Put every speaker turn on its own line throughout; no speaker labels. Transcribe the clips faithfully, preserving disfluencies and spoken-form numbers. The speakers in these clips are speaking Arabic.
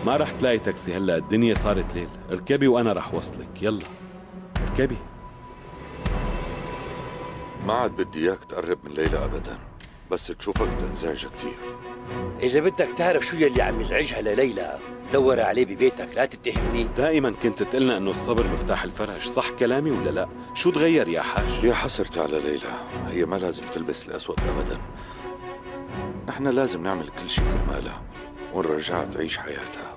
ما رح تلاقي تاكسي هلا، الدنيا صارت ليل. اركبي وانا رح وصلك. يلا اركبي.
ما عاد بدي اياك تقرب من ليلى ابدا، بس تشوفك بتنزعج كثير.
اذا بدك تعرف شو يلي عم يزعجها لليلى دور عليه ببيتك، لا تتهمني.
دائما كنت تقلنا انه الصبر مفتاح الفرج، صح كلامي ولا لا؟ شو تغير يا حاج؟
يا حسرتي على ليلى، هي ما لازم تلبس الاسود ابدا. نحن لازم نعمل كل شيء كرمالها ونرجعها تعيش حياتها.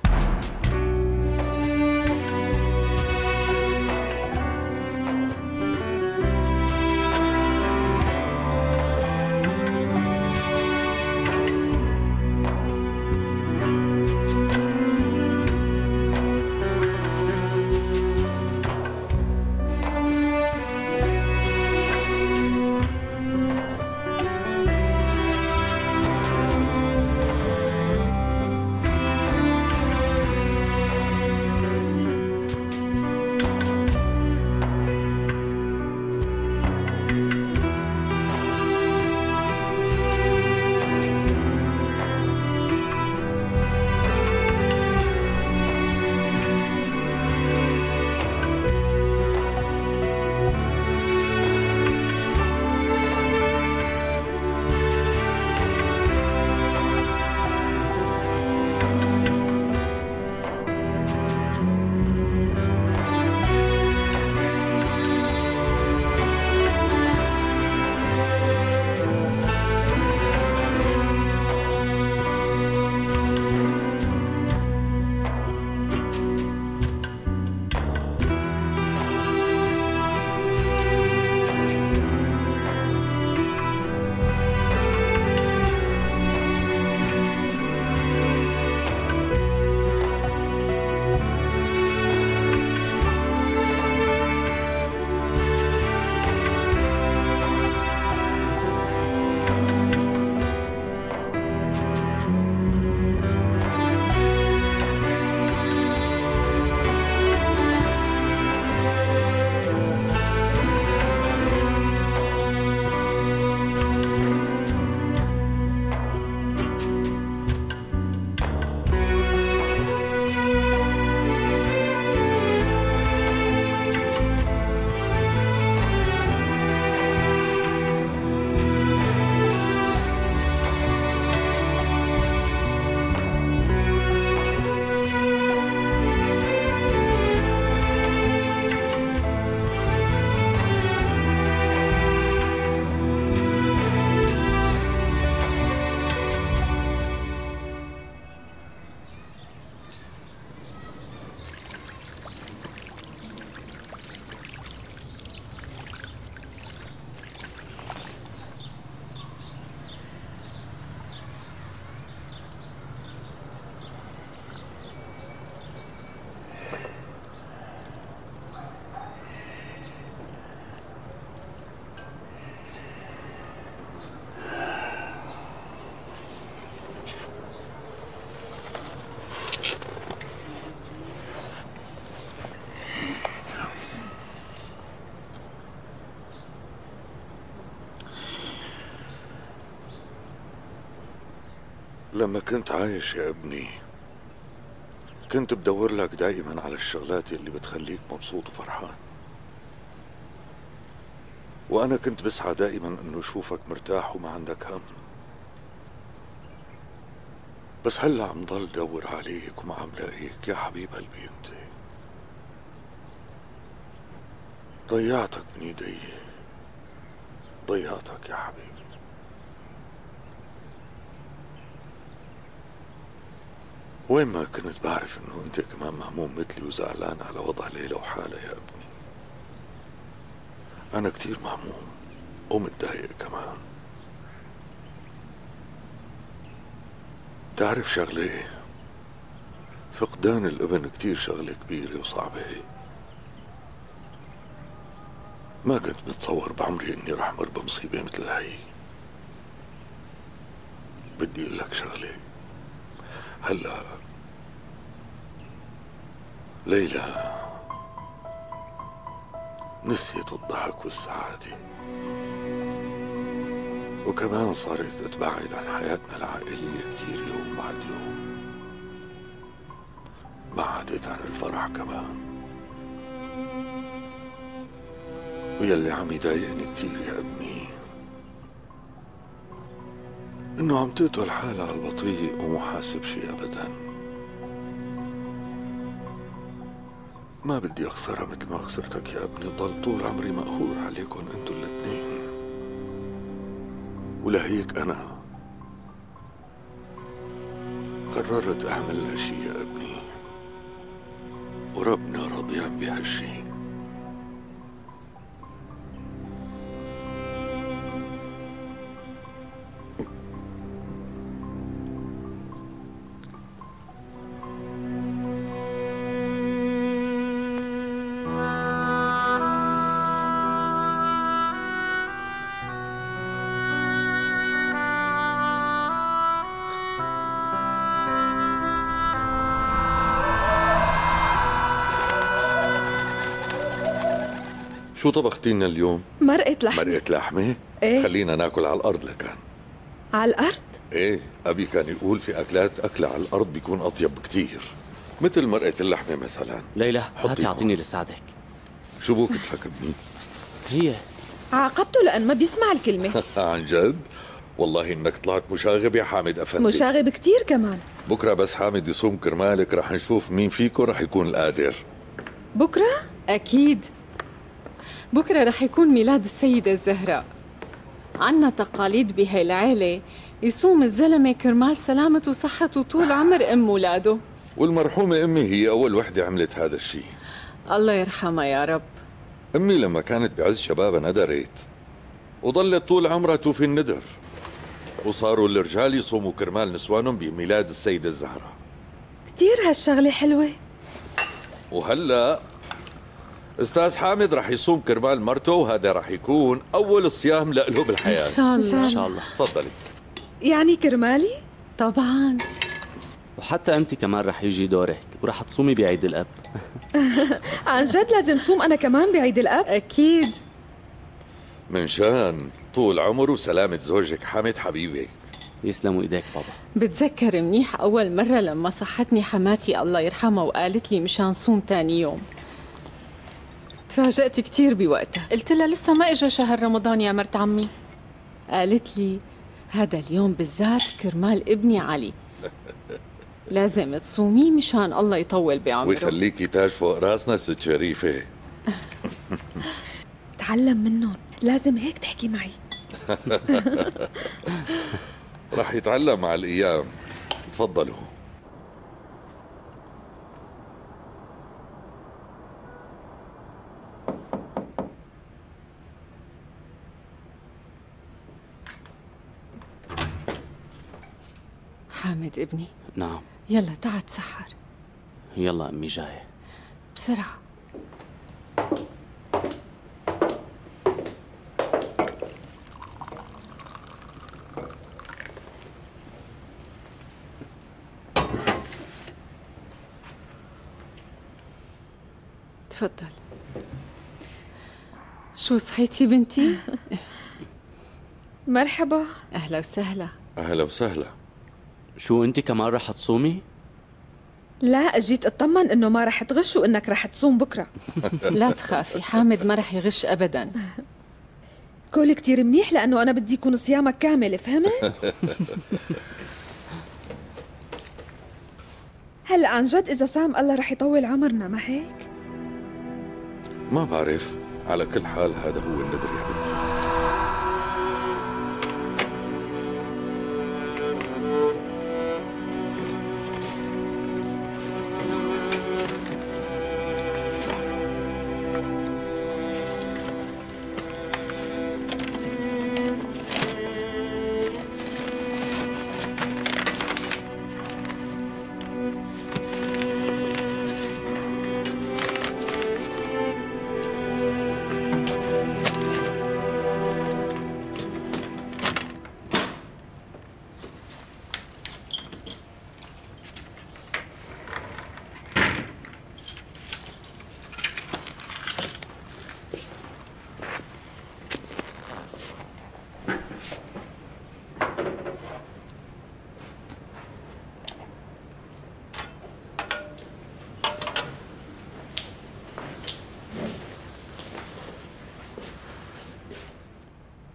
لما كنت عايش يا ابني كنت بدور لك دايما على الشغلات اللي بتخليك مبسوط وفرحان، وأنا كنت بسعى دائما إنه أشوفك مرتاح وما عندك هم. بس هلا عم ضل دور عليك وما عم لاقيك يا حبيب قلبي. أنت ضيعتك من ايدي، ضيعتك يا حبيبي. وين ما كنت بعرف انه انت كمان مهموم مثلي وزعلان على وضع ليلى وحالها يا ابني. انا كتير مهموم ومتضايق كمان. تعرف شغلة، فقدان الابن كتير شغلة كبيرة وصعبة. ما كنت بتصور بعمري اني رح مر بمصيبة مثل هاي. بدي اقول لك شغلة، هلا ليلى نسيت الضحك والسعادة، وكمان صارت تبعد عن حياتنا العائلية كتير يوم بعد يوم. بعدت عن الفرح كمان. ويلي عم يضايقني كتير يا ابني انه عم تقتل حالها على البطيء ومو حاسب شي ابدا. ما بدي اخسرها مثل ما خسرتك يا ابني، ضل طول عمري مقهور عليكم انتوا الاثنين. ولهيك انا قررت اعمل لها شي يا ابني، وربنا رضيان بهالشي. شو طبختي لنا اليوم؟
مرقة لحمة.
مرقة لحمة؟
ايه.
خلينا ناكل على الأرض لكان.
على الأرض؟
ايه، أبي كان يقول في أكلات أكلها على الأرض بيكون أطيب بكتير، مثل مرقة اللحمة مثلا.
ليلى
حطي
هاتي اعطيني لساعدك.
شو بو كتفك ابني؟
هي
عاقبته لأن ما بيسمع الكلمة.
عن جد؟ والله إنك طلعت مشاغب يا حامد أفندي.
مشاغب كتير كمان.
بكرة بس حامد يصوم كرمالك رح نشوف مين فيكم رح يكون القادر.
بكرة؟
أكيد بكرة رح يكون ميلاد السيدة الزهراء. عنا تقاليد بهاي العيلة يصوم الزلمة كرمال سلامة وصحة وطول عمر أم ولاده.
والمرحومة أمي هي أول وحدة عملت هذا الشيء.
الله يرحمها يا رب.
أمي لما كانت بعز شبابها ندرت، وظلت طول عمرها توفي الندر، وصاروا الرجال يصوموا كرمال نسوانهم بميلاد السيدة الزهراء.
كتير هالشغلة حلوة.
وهلأ أستاذ حامد رح يصوم كرمال مرته، وهذا رح يكون أول صيام له بالحياة.
إن شاء الله.
ان شاء الله.
تفضلي.
يعني كرمالي؟
طبعا.
وحتى انت كمان رح يجي دورك ورح تصومي بعيد الاب.
عن جد لازم صوم أنا كمان بعيد الأب؟
أكيد.
من شان طول عمر وسلامة زوجك حامد حبيبي.
يسلموا ايديك بابا.
بتذكر منيح أول مرة لما صحتني حماتي الله يرحمها وقالت لي مشان صوم تاني يوم. تفاجأت كتير بوقتها، قلت لها لسه ما إجا شهر رمضان يا مرت عمي. قالت لي هذا اليوم بالذات كرمال ابني علي لازم تصوميه مشان الله يطول بعمره
ويخليكي تاج فوق راسنا ست شريفة.
تعلم منهم، لازم هيك تحكي معي.
رح يتعلم مع الأيام. تفضلوا.
حامد ابني،
نعم.
يلا تعا تسحر
يلا امي جايه
بسرعة. تفضل. شو صحيتي بنتي؟
مرحبا.
أهلا وسهلا.
أهلا وسهلا.
شو انت كمان رح تصومي؟
لا، أجيت أطمن إنه ما رح تغش وإنك رح تصوم بكرة.
لا تخافي، حامد ما رح يغش أبدا.
كل كتير منيح لأنه أنا بدي يكون صيامك كامل، فهمت؟ هلا عن جد إذا سام الله رح يطول عمرنا، ما هيك؟
ما بعرف، على كل حال هذا هو النذر يا بنتي.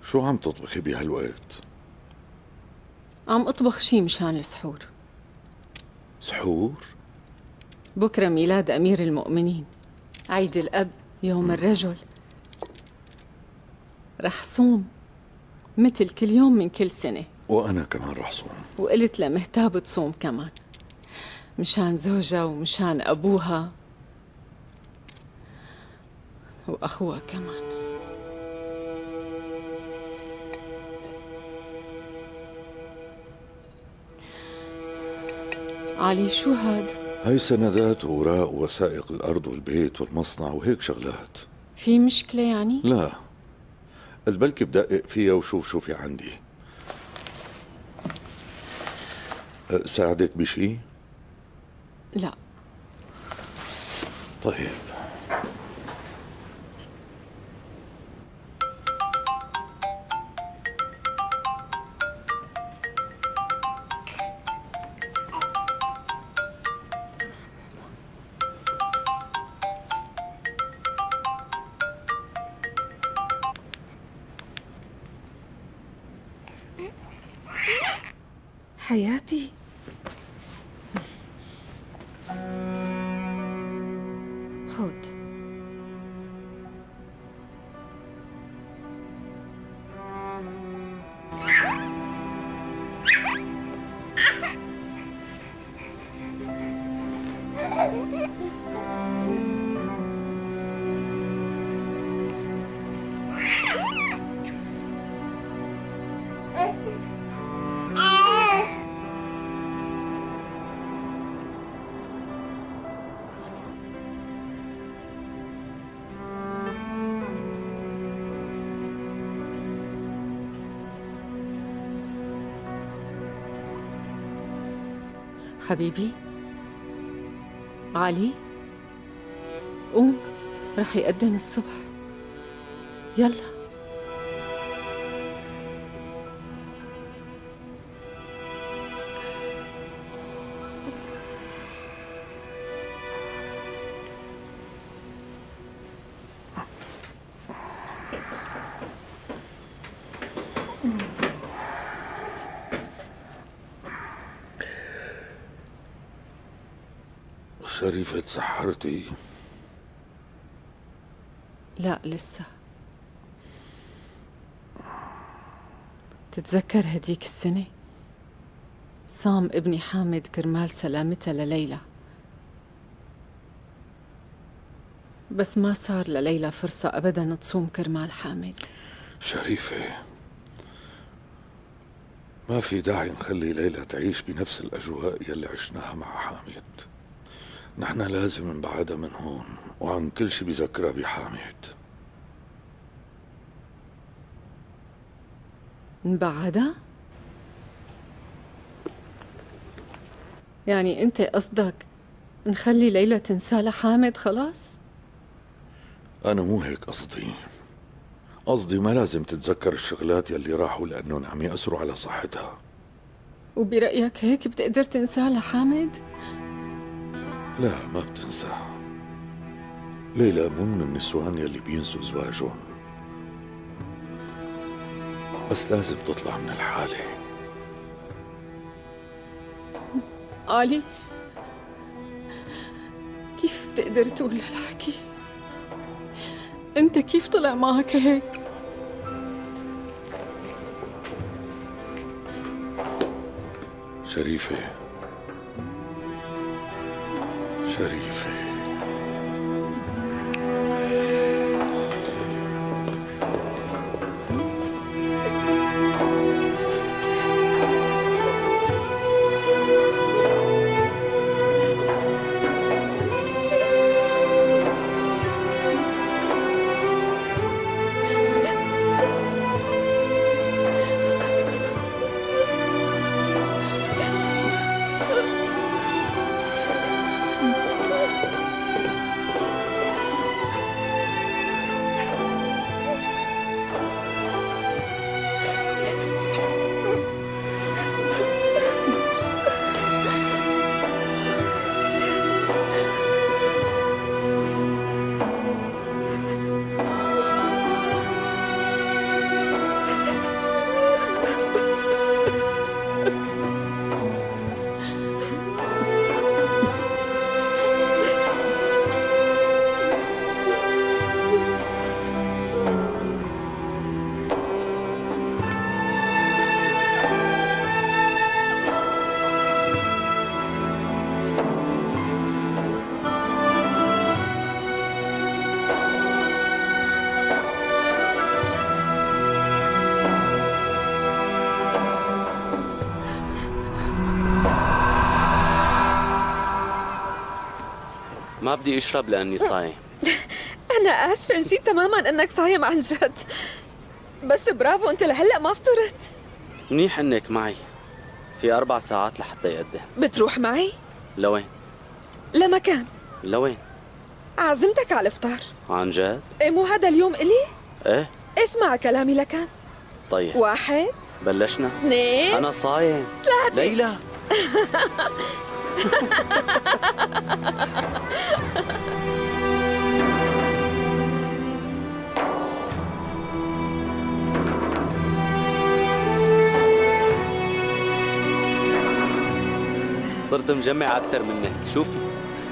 شو عم تطبخي بهالوقت؟
عم اطبخ شي مشان السحور.
سحور؟
بكرة ميلاد أمير المؤمنين، عيد الأب، يوم الرجل. رح صوم مثل كل يوم من كل سنة.
وأنا كمان رح صوم.
وقلت لمهتاب تصوم كمان، مشان زوجها ومشان أبوها وأخوها كمان. علي شو هاد؟
هاي سندات وأوراق ووثائق الأرض والبيت والمصنع وهيك شغلات.
في مشكلة يعني؟
لا، قد بلكي بدقق فيها وشوف شو في عندي. أه، ساعدك بشي؟
لا.
طيب.
حياتي، خد.
حبيبي علي، قوم، رح يأذن الصبح، يلا.
شريفة تسحرتي؟
لا لسه. تتذكر هديك السنة صام ابني حامد كرمال سلامتها لليلى، بس ما صار لليلى فرصة أبدا تصوم كرمال حامد.
شريفة، ما في داعي نخلي ليلى تعيش بنفس الأجواء يلي عشناها مع حامد. نحن لازم نبعدها من هون وعن كل شي بذكرها بحامد.
نبعدها؟ يعني أنت قصدك نخلي ليلى تنسى لحامد خلاص؟
أنا مو هيك قصدي. قصدي ما لازم تتذكر الشغلات يلي راحوا لأنهم عم يأثروا على صحتها.
وبرأيك هيك بتقدر تنسى لحامد؟
لا، ما بتنساها. ليلى مو من النسوان يلي بينسوا زواجهم، بس لازم تطلع من الحالة.
علي، كيف بتقدر تقول هالحكي؟ انت كيف طلع معك هيك؟
شريفة، شريفة،
ما بدي اشرب لاني صايم.
أنا آسفة، نسيت تماما إنك صايم عن جد. بس برافو، أنت لهلأ ما فطرت.
منيح انك معي. في اربع ساعات لحتى يقدم.
بتروح معي؟
لوين؟
لمكان.
لوين؟
عزمتك على الإفطار.
عن جد؟
إيه مو هذا اليوم إلي؟
ايه.
اسمع كلامي لكان.
طيب.
واحد.
بلشنا؟
اثنين.
أنا صايم.
ثلاثة.
ليلى. صرت مجمع أكثر منك، شوفي.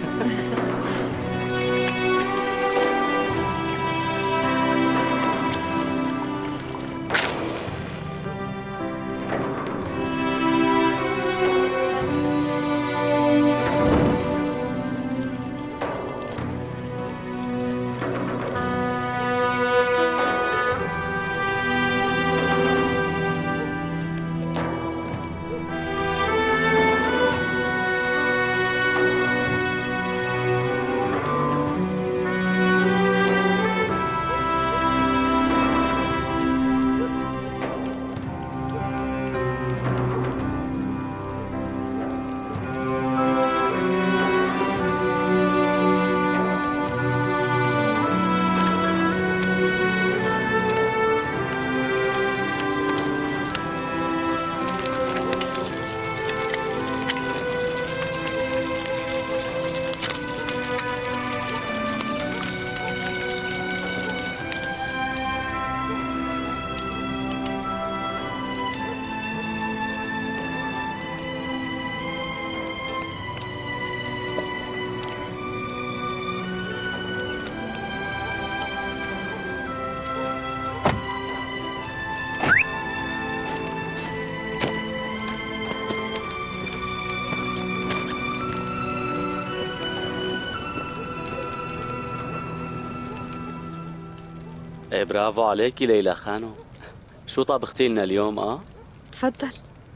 ايه برافو عليكي ليلى خانو. شو طبختي لنا اليوم؟ اه
تفضل.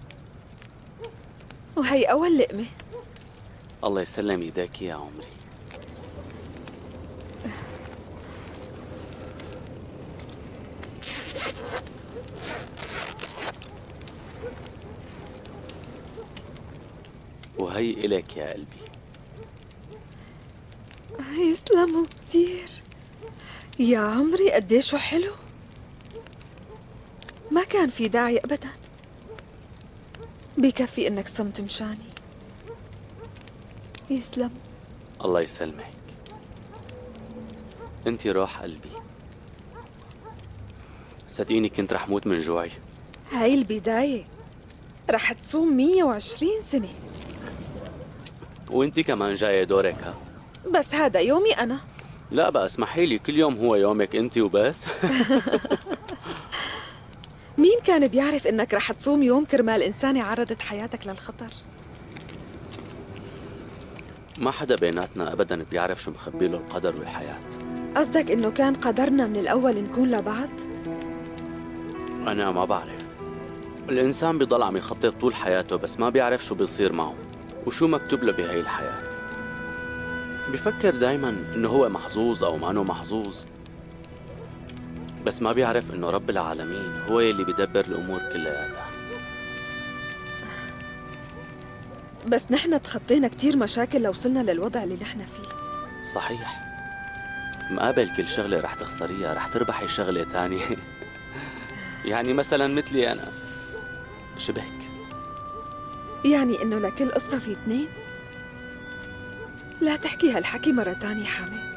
وهي أول لقمة.
الله يسلم ايديك يا عمري. وهي إلك يا قلبي.
يسلموا كتير يا عمري، قديشو حلو. ما كان في داعي أبدا، بكفي إنك صمت مشاني. يسلم.
الله يسلمك، انتي روح قلبي. صدقيني كنت رح موت من جوعي.
هاي البداية، رح تصوم مية وعشرين سنة.
وانتي كمان جاية دورك. ها
بس هذا يومي أنا.
لا بقى اسمحي لي، كل يوم هو يومك انتي وبس.
مين كان بيعرف إنك رح تصوم يوم كرمال إنسانة عرضت حياتك للخطر؟
ما حدا بيناتنا ابدا بيعرف شو مخبي له القدر والحياة.
قصدك إنه كان قدرنا من الأول نكون لبعض؟
انا ما بعرف. الانسان بيضل عم يخطط طول حياته بس ما بيعرف شو بيصير معه وشو مكتوب له بهي الحياة. بيفكر دايما انه هو محظوظ او ما انه محظوظ، بس ما بيعرف انه رب العالمين هو اللي بيدبر الامور كلياتها.
بس نحن تخطينا كتير مشاكل لوصلنا للوضع اللي نحن فيه.
صحيح. مقابل كل شغلة رح تخسريها رح تربحي شغلة تانية. يعني مثلا مثلي انا شبهك.
يعني إنه لكل قصة في اثنين؟ لا تحكي هالحكي مرة تانية حامد.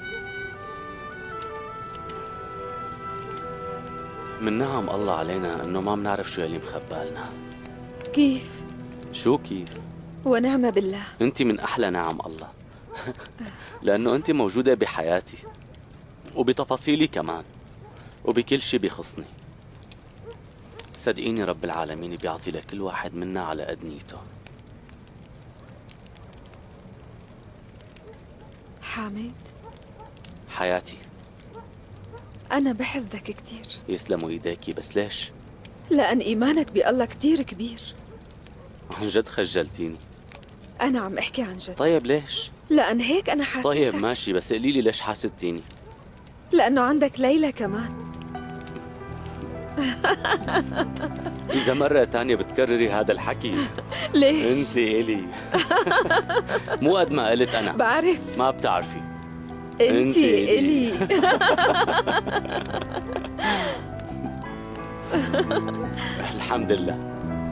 من نعم الله علينا انه ما بنعرف شو اللي مخبالنا.
كيف؟
شو كيف؟
ونعم بالله.
انت من احلى نعم الله. لانه انت موجودة بحياتي وبتفاصيلي كمان وبكل شي بيخصني. صدقيني رب العالمين بيعطي لكل واحد منا على قد نيته.
حامد
حياتي،
أنا بحسدك كتير.
يسلموا ايديكي. بس ليش؟
لأن إيمانك بالله كتير كبير.
عن جد خجلتيني.
أنا عم أحكي عن جد.
طيب ليش؟
لأن هيك أنا حاسة.
طيب ماشي، بس قولي لي ليش حاسدتيني؟
لأنه عندك ليلى كمان.
إذا مرة تانية بتكرري هذا الحكي.
ليش؟
أنت إلي. مو قد ما قلت أنا.
بعرف.
ما بتعرفي.
أنت إلي.
الحمد لله.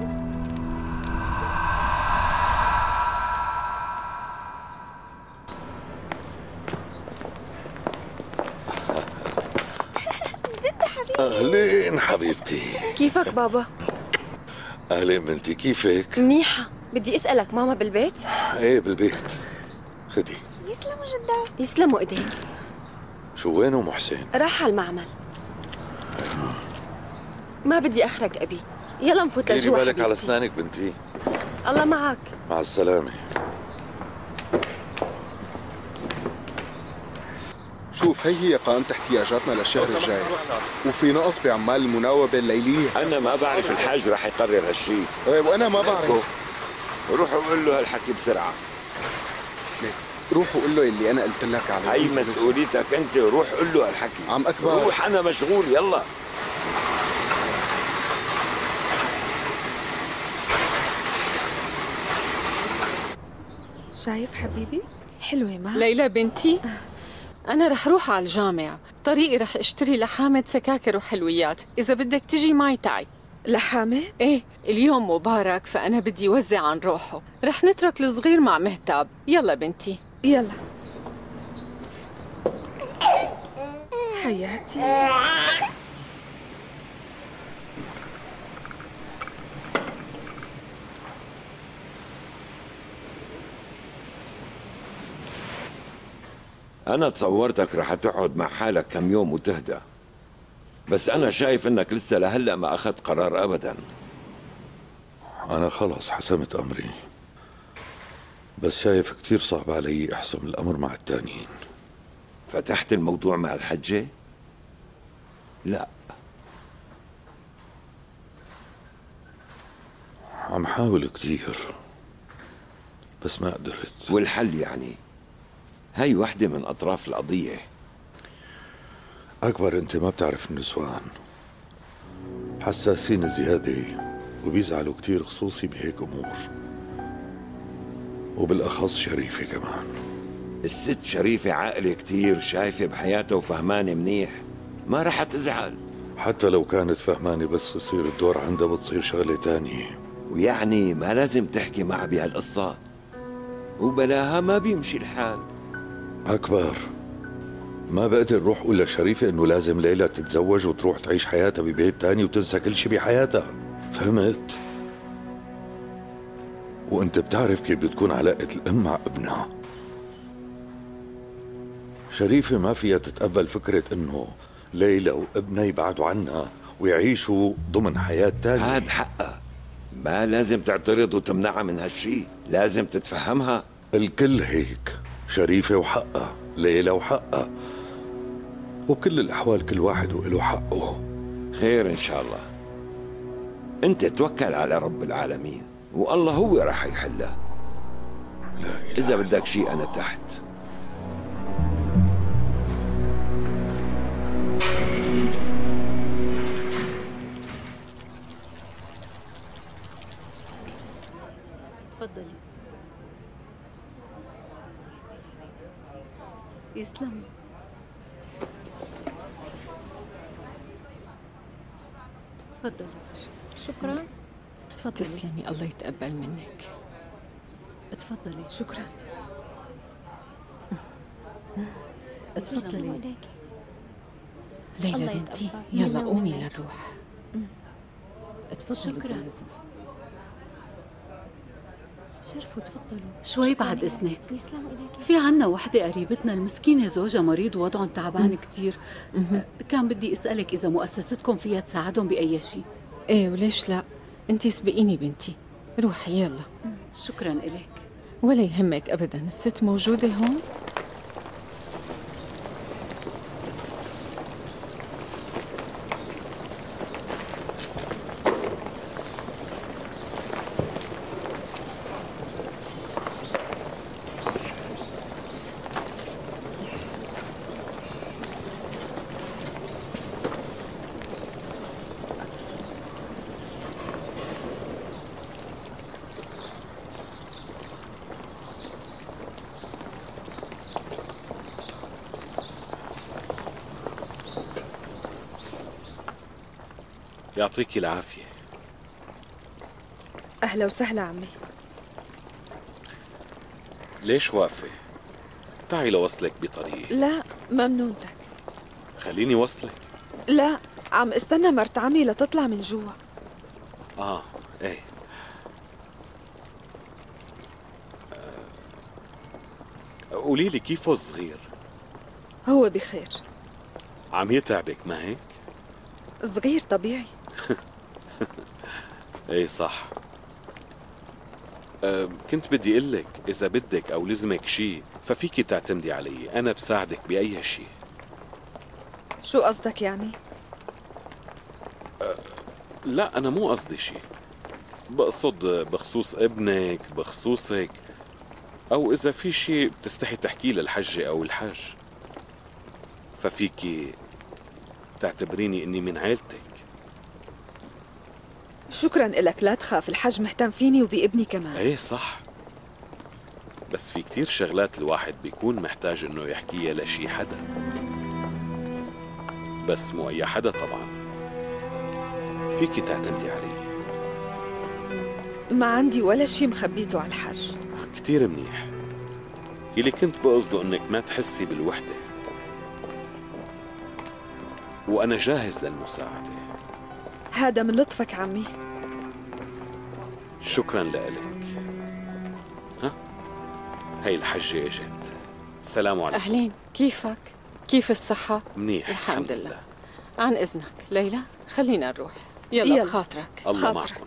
أهلين حبيبتي.
كيفك بابا؟
أهلين بنتي، كيفك؟
منيحة. بدي أسألك، ماما بالبيت؟
ايه بالبيت. خدي.
يسلموا جدا.
يسلموا إيديك.
شو وينه محسن؟
راح على المعمل. ما بدي أخرج أبي. يلا نفوت
ديري
لجوا
بالك
حبيبتي.
على أسنانك بنتي.
الله معك.
مع السلامة.
شوف، هي هي قائمة احتياجاتنا للشهر الجاي، وفي نقص بعمال المناوبة الليلية.
أنا ما بعرف الحاج رح يقرر هالشيء.
ايه وأنا ما بعرف.
روحوا قول له هالحكي بسرعة.
روح وقول له اللي أنا قلت لك عليه.
هي مسؤوليتك أنت، روح قول له هالحكي.
عم أكبر.
روح، أنا مشغول، يلا.
شايف حبيبي؟ حلوة ما؟
ليلى بنتي، أنا رح روح على الجامع، طريقي رح اشتري لحامة سكاكر وحلويات، إذا بدك تجي معي تعي.
لحامة؟
إيه، اليوم مبارك فأنا بدي وزع عن روحه، رح نترك الصغير مع مهتاب. يلا بنتي.
يلا حياتي.
أنا تصورتك رح تقعد مع حالك كم يوم وتهدى، بس أنا شايف إنك لسه لهلأ ما أخذت قرار أبداً.
أنا خلص حسمت أمري، بس شايف كتير صعب علي أحسم الأمر مع التانيين.
فتحت الموضوع مع الحجة؟ لا.
عم حاول كتير بس ما قدرت.
والحل يعني؟ هاي وحدة من أطراف القضية.
أكبر، أنت ما بتعرف النسوان حساسين زيادة وبيزعلوا كتير، خصوصي بهيك أمور، وبالأخص شريفة كمان.
الست شريفة عاقلة كتير، شايفة بحياتها وفهمانة منيح، ما رح تزعل.
حتى لو كانت فهمانة بس يصير الدور عندها بتصير شغلة تانية.
ويعني ما لازم تحكي معها بهالقصة، وبلاها ما بيمشي الحال.
أكبر، ما بقدر روح أقول لشريفة إنه لازم ليلى تتزوج وتروح تعيش حياتها ببيت تاني وتنسى كل شي بحياتها، فهمت؟ وأنت بتعرف كيف بتكون علاقة الأم مع ابنها. شريفة ما فيها تتقبل فكرة إنه ليلى وابنها يبعدوا عنها ويعيشوا ضمن حياة تانية.
هاد حقها، ما لازم تعترض وتمنعها من هالشي، لازم تتفهمها.
الكل هيك، شريفة وحقها، ليلى وحقها، وبكل الأحوال كل واحد وله حقه.
خير إن شاء الله. أنت توكل على رب العالمين والله هو راح يحلها. إذا بدك شيء أنا تحت.
تفضلي. يسلم. تفضلي.
شكرا.
تفضلي.
تسلمي، الله يتقبل منك.
تفضلي.
شكرا.
تفضلي.
ليلى بنتي، يلا قومي لنروح.
تفضلي. شكرا. شرفوا تفضلوا. شوي بعد إذنك. في عنا وحدة قريبتنا المسكينة زوجها مريض ووضعهم تعبان كتير. كان بدي أسألك إذا مؤسستكم فيها تساعدهم بأي شيء.
ايه وليش لا؟ انتي سبقيني بنتي، روحي يلا.
شكرا إلك.
ولا يهمك أبدا، الست موجودة هون.
يعطيكي العافية.
أهلا وسهلا عمي.
ليش واقفة؟ تعي لوصلك بطريقي.
لا ممنونتك.
خليني وصلك.
لا عم استنى مرت عمي لتطلع من جوا.
آه إيه. قولي لي كيفه الصغير؟
هو بخير.
عم يتعبك ما هيك؟
صغير طبيعي.
ايه صح. أه كنت بدي اقول لك اذا بدك او لزمك شيء ففيكي تعتمدي علي، انا بساعدك باي شيء.
شو قصدك يعني؟
أه لا انا مو قصدي شيء، بقصد بخصوص ابنك، بخصوصك، او اذا في شيء بتستحي تحكيه للحجة او الحج ففيكي تعتبريني اني من عيلتك.
شكرا إلك، لا تخاف، الحج مهتم فيني وبابني كمان.
ايه صح، بس في كتير شغلات الواحد بيكون محتاج انه يحكيها لشي حدا، بس مو اي حدا طبعا. فيكي تعتمدي علي.
ما عندي ولا شي مخبيته على الحج.
كتير منيح. يلي كنت بقصده انك ما تحسي بالوحدة، وانا جاهز للمساعدة.
هذا من لطفك عمي.
شكرا لك. ها هي الحجة اجت. السلام عليكم.
أهلين، كيفك؟ كيف الصحة؟
منيح
الحمد لله. لله. عن إذنك ليلى، خلينا نروح. يلا, يلا. بخاطرك.
الله معكم.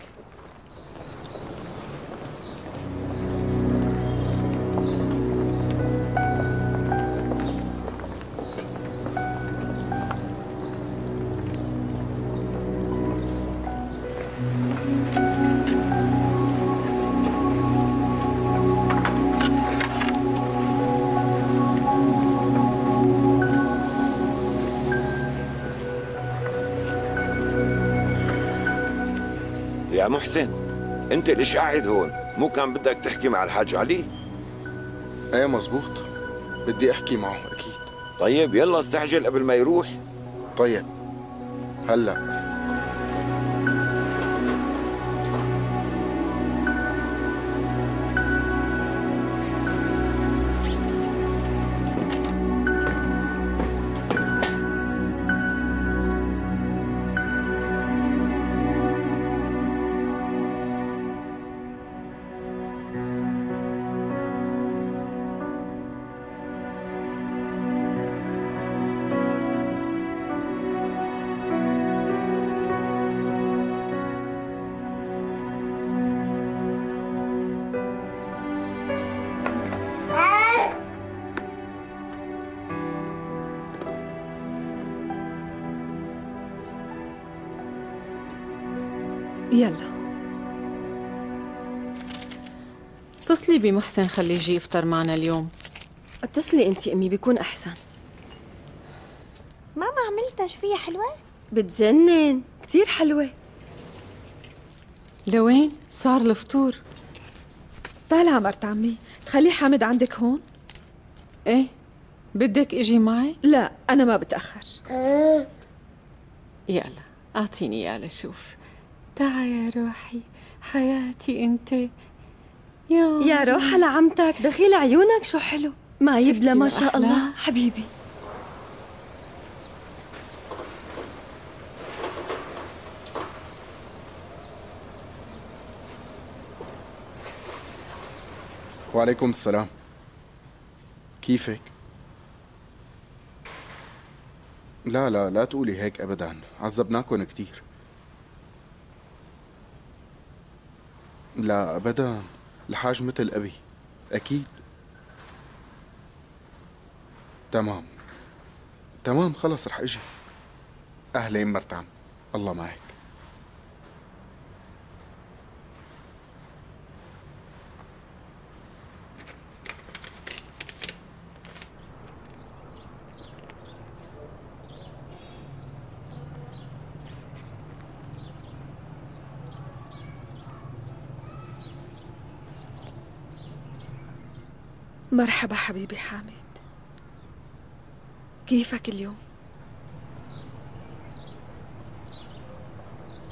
يا محسن، انت ليش قاعد هون؟ مو كان بدك تحكي مع الحاج علي؟
ايه مزبوط، بدي احكي معه اكيد.
طيب يلا استعجل قبل ما يروح.
طيب هلا.
يلا
اتصلي بمحسن خليه يجي يفطر معنا اليوم.
اتصلي انت امي بيكون احسن.
ماما عملتها شو فيها حلوة؟
بتجنن، كتير حلوة.
لوين صار الفطور؟
طالعة مرت عمي، تخلي حامد عندك هون؟
ايه، بدك اجي معي؟
لا انا ما بتأخر.
يلا اعطيني اياه لشوف. تعا يا روحي حياتي انت. يا
يا روحة لعمتك، دخيل عيونك شو حلو، ما يبلى ما شاء الله حبيبي.
وعليكم السلام. كيفك؟ لا لا لا تقولي هيك ابدا، عذبناكم كتير. لا ابدا، الحاج مثل ابي اكيد. تمام تمام خلص رح اجي. اهلين مرت عم، الله معك.
مرحبا حبيبي حامد، كيفك اليوم؟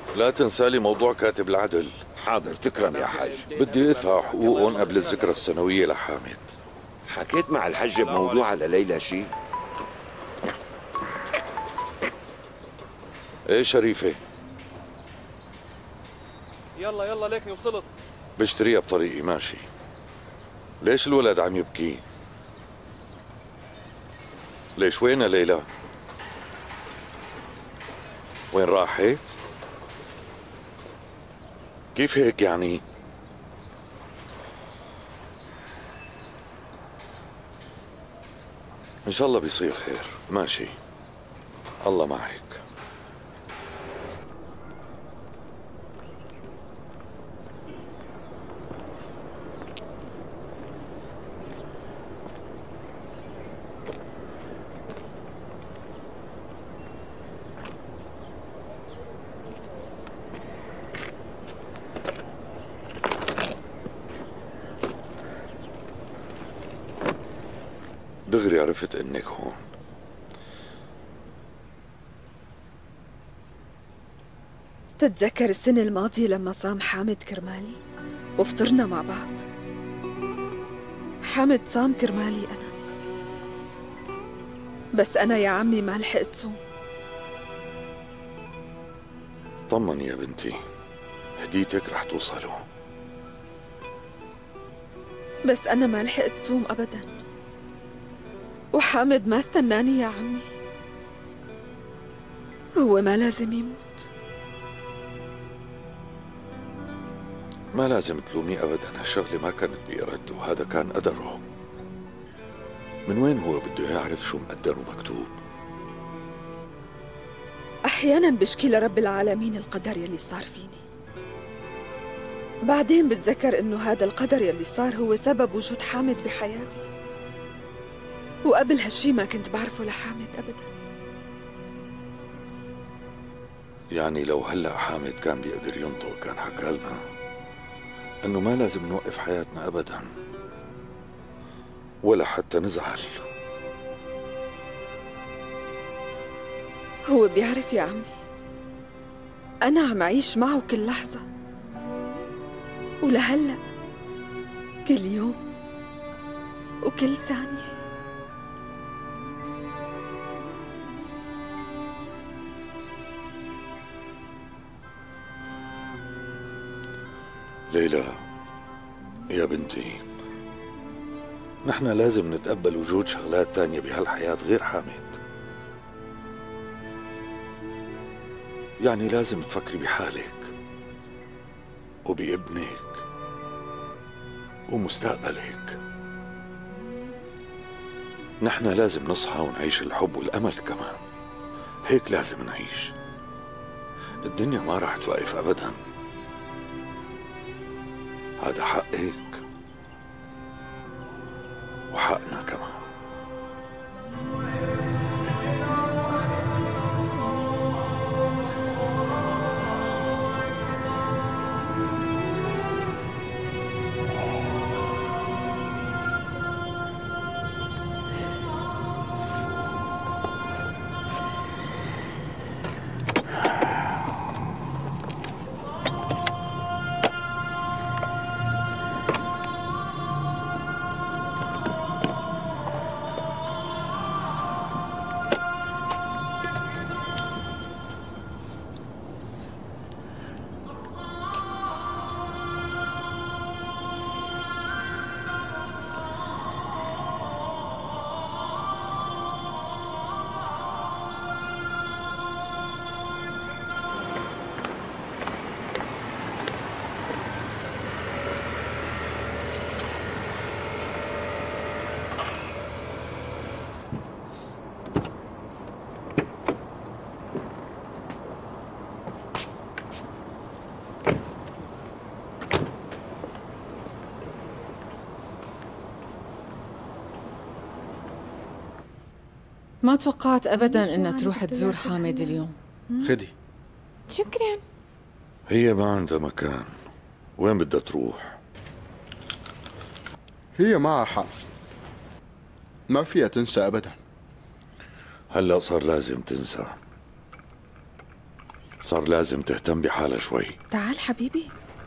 لا تنسى لي موضوع كاتب العدل.
حاضر، تكرم يا حاج.
بدي ادفع حقوقهم قبل الذكرى السنوية لحامد.
حكيت مع الحج بموضوع على ليلى شيء؟
ايه شريفة؟
يلا يلا ليكني وصلت.
بشتريها بطريقي ماشي. ليش الولد عم يبكي؟ ليش وينها ليلى؟ وين راحت؟ كيف هيك يعني؟ إن شاء الله بيصير خير. ماشي، الله معك. دغري عرفت انك هون.
تتذكر السنة الماضية لما صام حامد كرمالي وفطرنا مع بعض؟ حامد صام كرمالي أنا، بس أنا يا عمي ما لحقت صوم.
طمني يا بنتي، هديتك رح توصله.
بس أنا ما لحقت صوم أبداً، وحامد ما استناني يا عمي. هو ما لازم يموت.
ما لازم تلومي ابدا، هالشغله ما كانت بارادته، هذا كان قدره. من وين هو بده يعرف شو مقدر ومكتوب؟
أحياناً بشكي لرب العالمين القدر يلي صار فيني، بعدين بتذكر إنه هذا القدر يلي صار هو سبب وجود حامد بحياتي، وقبل هالشي ما كنت بعرفه لحامد أبداً.
يعني لو هلأ حامد كان بيقدر ينطق كان حكى لنا إنه ما لازم نوقف حياتنا أبداً ولا حتى نزعل.
هو بيعرف يا عمي أنا عم أعيش معه كل لحظة، ولهلأ كل يوم وكل ثانية.
ليلى يا بنتي، نحن لازم نتقبل وجود شغلات تانية بهالحياة غير حامد. يعني لازم تفكري بحالك وبابنك ومستقبلك. نحن لازم نصحى ونعيش الحب والأمل كمان، هيك لازم نعيش. الدنيا ما راح توقف أبداً، هذا حقك وحقنا كمان.
ما توقعت أبداً إنها تروح تزور حامد اليوم.
خدي.
شكراً.
هي ما عندها مكان، وين بدها تروح؟
هي معها حق، ما فيها تنسى أبداً.
هلأ صار لازم تنسى، صار لازم تهتم بحالها شوي.
تعال حبيبي.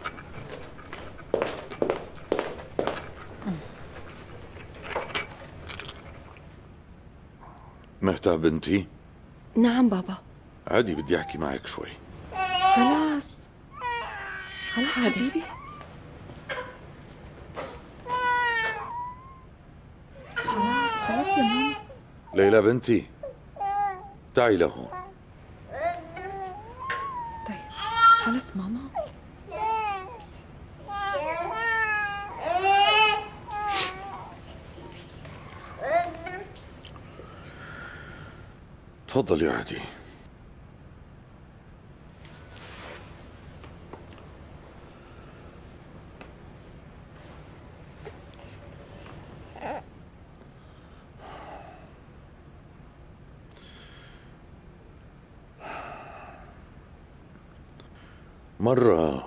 مهتاب بنتي؟
نعم بابا.
عادي بدي احكي معك شوي.
خلاص خلاص حبيبي. خلاص خلاص يا ماما.
ليلى بنتي تعي لهون.
طيب خلاص ماما.
تفضل يا عادي. مرة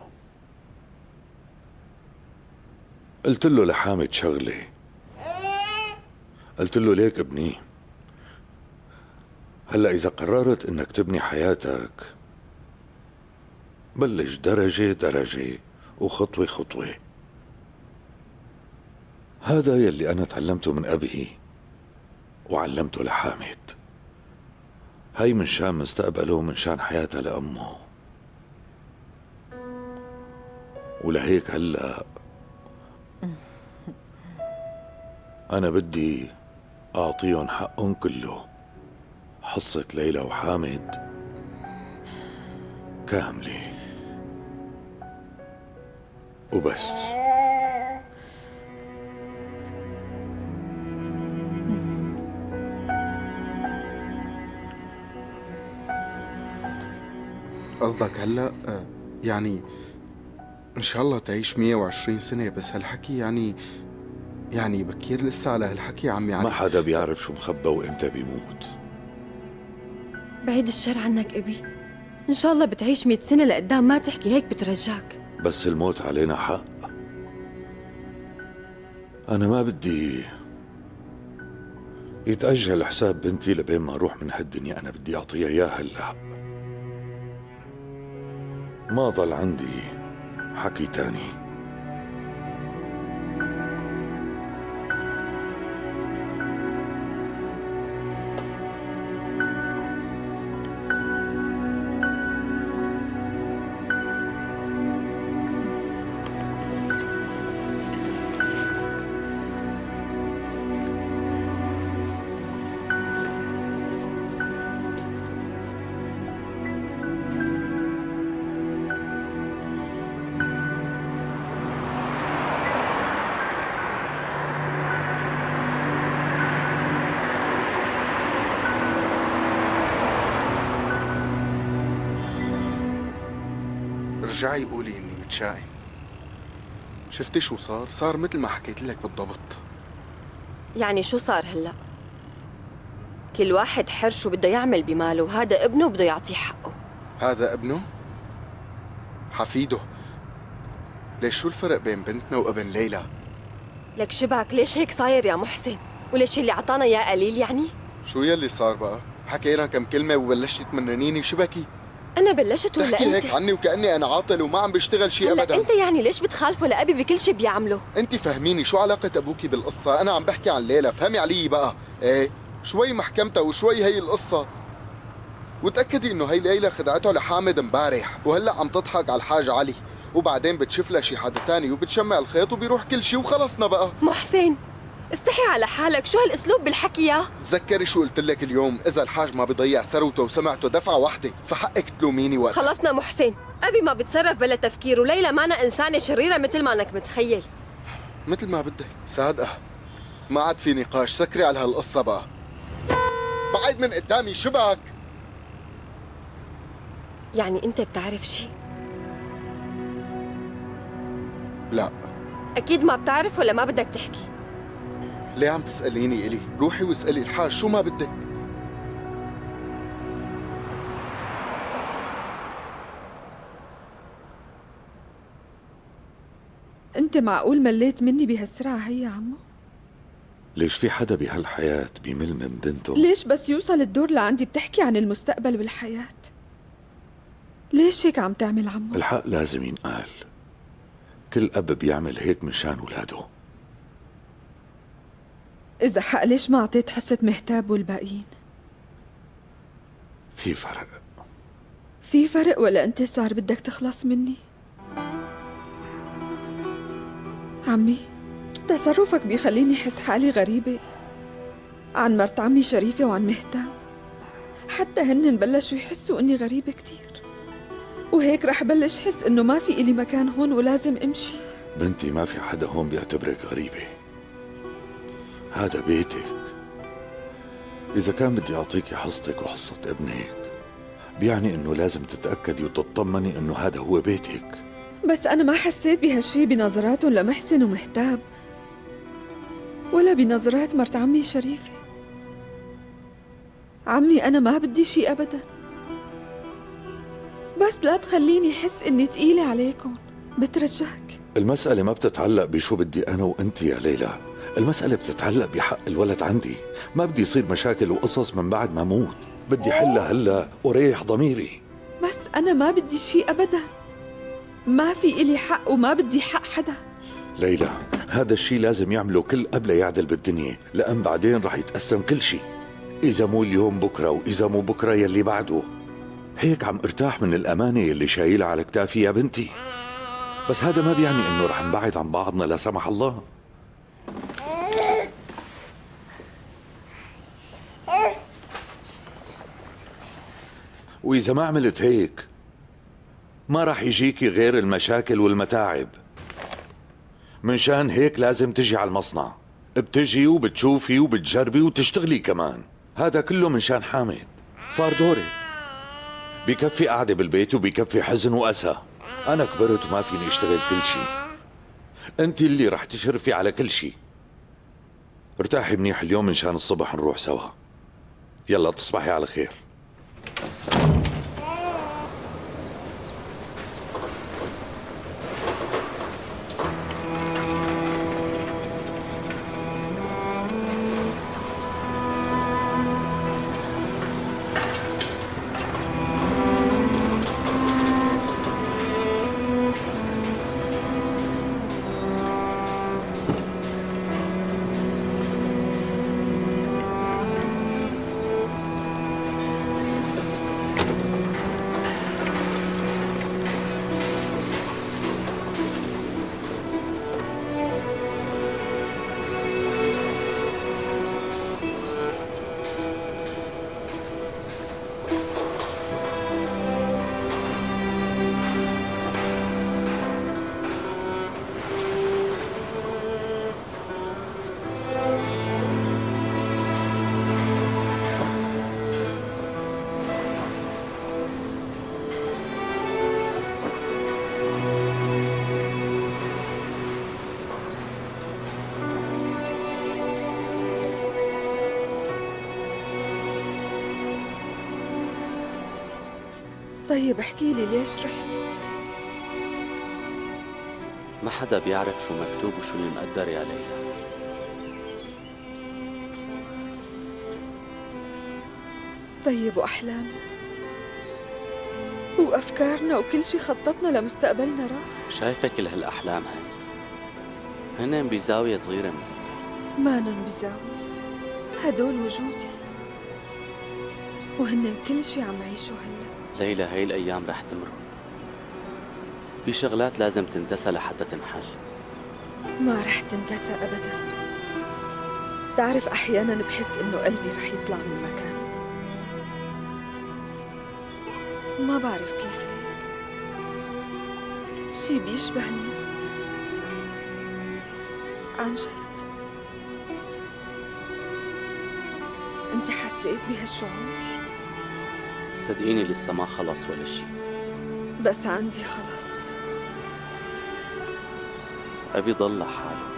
قلت له لحامد شغلة، قلت له ليك ابني، هلأ إذا قررت إنك تبني حياتك بلش درجة درجة وخطوة خطوة. هذا يلي أنا تعلمته من أبي وعلمته لحامد. هاي من شان مستقبله ومن شان حياتها لأمه. ولهيك هلأ أنا بدي أعطيهم حقهم كله، حصة ليلى وحامد كاملة وبس.
قصدك هلا يعني ان شاء الله تعيش مية وعشرين سنة، بس هالحكي يعني يعني بكير لسه على هالحكي عمي علي.
ما حدا بيعرف شو مخبى وامتى بيموت.
بعيد الشر عنك ابي، ان شاء الله بتعيش مئة سنة لقدام، ما تحكي هيك بترجاك.
بس الموت علينا حق. انا ما بدي يتأجل حساب بنتي لبين ما اروح من هالدنيا. انا بدي اعطيها اياها هلا، ما ضل عندي حكي تاني.
رجعي قولي اني متشائم. شفتي شو صار؟ صار مثل ما حكيت لك بالضبط.
يعني شو صار هلا؟ كل واحد حر شو بده يعمل بماله، وهذا ابنه بده يعطيه حقه.
هذا ابنه؟ حفيده. ليش شو الفرق بين بنتنا وابن ليلى؟
لك شبك ليش هيك صاير يا محسن؟ وليش اللي عطانا اياه قليل يعني؟
شو يلي صار بقى؟ حكينا كم كلمة وبلشتي تمننيني شبكي؟
أنا بلشت ولا أنت؟
تحكي هيك عني وكأني أنا عاطل وما عم بشتغل شيء أبدا.
أنت يعني ليش بتخالفه لأبي بكل شيء بيعمله؟
أنت فهميني شو علاقة أبوكي بالقصة؟ أنا عم بحكي عن ليلى، فهمي علي بقى. إيه شوي محكمتها وشوي هي القصة. وتأكدي إنه هي ليلى خدعته لحامد امبارح، وهلا عم تضحك على الحاج علي، وبعدين بتشوف لها شي حدا تاني وبتشمع الخيط وبيروح كل شي وخلصنا بقى.
محسن استحي على حالك، شو هالاسلوب بالحكي يا؟
تذكري شو قلت لك اليوم، اذا الحاج ما بيضيع ثروته وسمعته دفعه واحده فحقك تلوميني وقت.
خلصنا محسن، ابي ما بتصرف بلا تفكير، وليلى مانا انسانه شريره مثل ما انك متخيل.
مثل ما بدك صادقه، ما عاد في نقاش، سكري على هالقصه بقى. بعد من قدامي شبك.
يعني انت بتعرف شيء؟
لا
اكيد ما بتعرف ولا ما بدك تحكي؟
ليه عم تسأليني إلي؟ روحي واسألي الحاج شو ما بدك.
أنت معقول مليت مني بهالسرعة هي يا عمو؟
ليش في حدا بهالحياة بيمل من بنته؟
ليش بس يوصل الدور لعندي بتحكي عن المستقبل والحياة؟ ليش هيك عم تعمل عمو؟
الحق لازم ينقال. كل أب بيعمل هيك مشان ولاده.
إذا حق ليش ما أعطيت حصة مهتاب والباقيين؟
في فرق.
في فرق ولا أنت صار بدك تخلص مني؟ عمي، تصرفك بيخليني أحس حالي غريبة عن مرت عمي شريفة وعن مهتاب. حتى هن بلشوا يحسوا إني غريبة كتير، وهيك رح بلش حس إنه ما في إلي مكان هون ولازم أمشي.
بنتي ما في حدا هون بيعتبرك غريبة، هذا بيتك. إذا كان بدي أعطيكي حصتك وحصة ابنك بيعني إنه لازم تتأكدي وتطمني إنه هذا هو بيتك.
بس أنا ما حسيت بهالشي بنظراتهم لمحسن ومهتاب ولا بنظرات مرت عمي شريفة. عمي أنا ما بدي شي أبدا، بس لا تخليني أحس إني تقيلة عليكم، بترجاك.
المسألة ما بتتعلق بشو بدي أنا وأنت يا ليلى، المسألة بتتعلق بحق الولد عندي. ما بدي يصير مشاكل وقصص من بعد ما موت، بدي حلها هلا وريح ضميري.
بس أنا ما بدي شي أبدا، ما في إلي حق وما بدي حق حدا.
ليلى، هذا الشي لازم يعمله كل أب ليعدل بالدنيا، لأن بعدين رح يتقسم كل شي. إذا مو اليوم بكرة، وإذا مو بكرة يلي بعده. هيك عم ارتاح من الأمانة يلي شايلها على كتافي يا بنتي. بس هذا ما بيعني إنه رح نبعد عن بعضنا لا سمح الله. وإذا ما عملت هيك ما رح يجيكي غير المشاكل والمتاعب. منشان هيك لازم تجي على المصنع، بتجي وبتشوفي وبتجربي وتشتغلي كمان. هذا كله منشان حامد. صار دورك، بيكفي قاعدة بالبيت وبيكفي حزن وأسى. أنا كبرت وما فيني اشتغل كل شي، أنت اللي رح تشرفي على كل شي. ارتاحي منيح اليوم منشان الصبح نروح سوا. يلا تصبحي على خير.
طيب احكي لي ليش رحت؟
ما حدا بيعرف شو مكتوب وشو اللي مقدر يا ليلى.
طيب وأحلامنا وأفكارنا وكل شي خططنا لمستقبلنا راح.
شايفة كل هالأحلام هاي هن بزاوية صغيرة من هالدنيا.
مانن بزاوية، هدول وجودي وهن كل شي عم عيشو هلا.
ليلى هاي الأيام رح تمرق، في شغلات لازم تنتسى لحتى تنحل.
ما رح تنتسى أبدا. تعرف أحيانا بحس إنه قلبي رح يطلع من مكانه، ما بعرف كيف هيك، شي بيشبه الموت عن جد. انت حسيت بهالشعور؟
صدقيني لسه ما خلص ولا شي،
بس عندي خلص.
أبي ضل لحاله،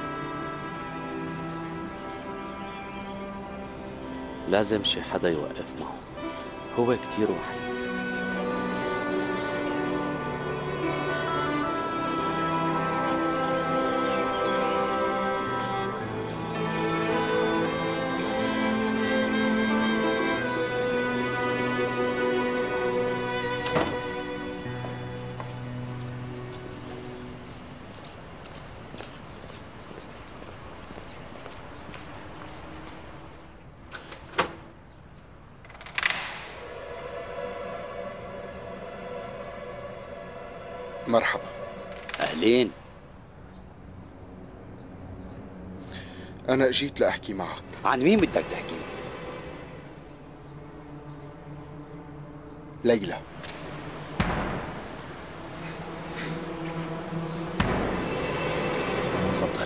لازم شي حدا يوقف معه، هو كتير وحيد.
مرحبا.
أهلين.
أنا أجيت لأحكي معك.
عن مين بدك تحكي؟
ليلى.
تفضل.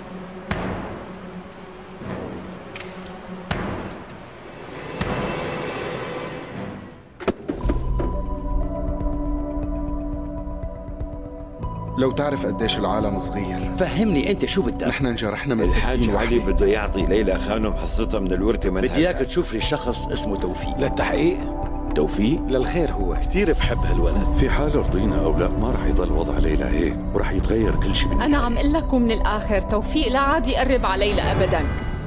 لو تعرف قديش العالم صغير.
فهمني انت شو بدك؟
نحن انجرحنا من
الحاج
سكين
علي
وحدة.
بده يعطي ليلى خانم حصتها من الورثة. من
بدي اياك تشوف لي شخص اسمه توفيق.
للتحقيق.
توفيق
للخير هو.
كثير بحب هالولد.
في حال رضينا او لا ما رح يضل وضع ليلى هيك ورح يتغير كل شيء.
أنا عم قل لكم من الآخر، توفيق لا عاد يقرب على ليلى أبداً.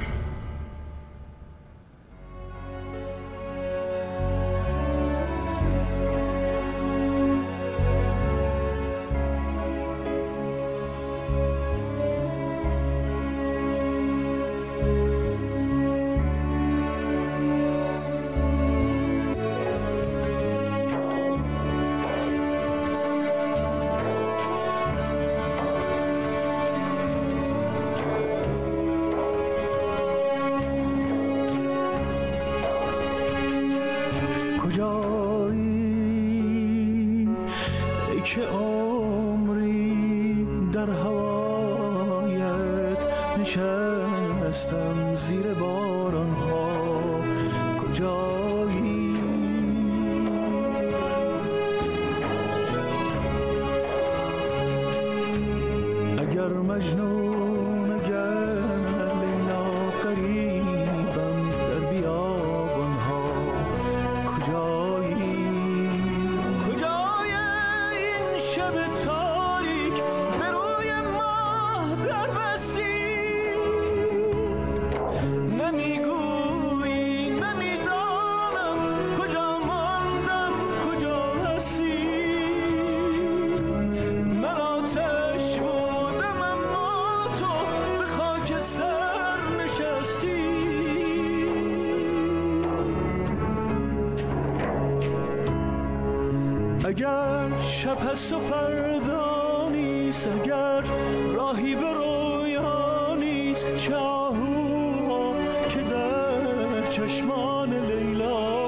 اگر شب هست و فردا نیست، اگر راهی به رویا نیست، چاهوها که در چشمان لیلا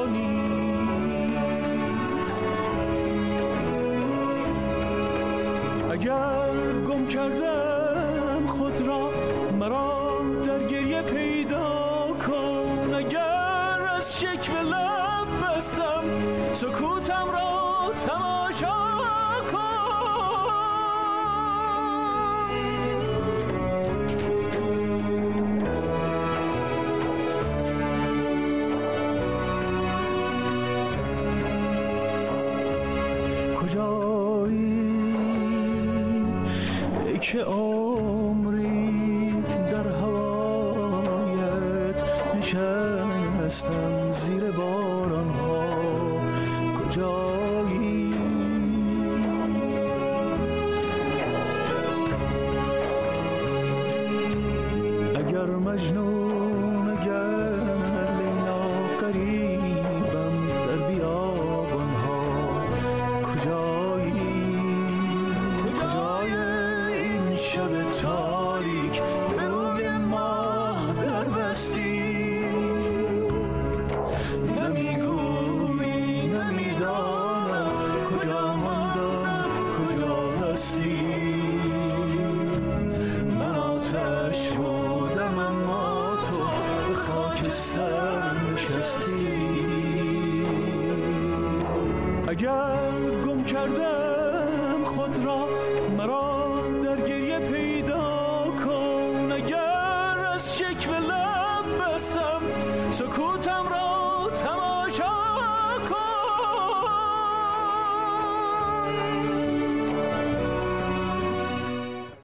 نیست. اگر گم کردم خود را مرا در گریه پیدا کن، اگر از شکوه لب بستم سکوتم را تماشا کجایی ای که عمری در هوایت نشستم زیر باران ها. کجایی اگر مجنون اگر لیلا قریبم در بیابان ها. کجایی کجای این شب تاریک به روی ماه در بستی، نمیگویی نمیدانم کجا ماندم کجا هستی. من آتش بودم اما تو به خاکستر نشستی. اگر گم کردم خود را مرا در گریه پیدا کن، اگر از شکوه لب بستم سکوتم را تماشا کن.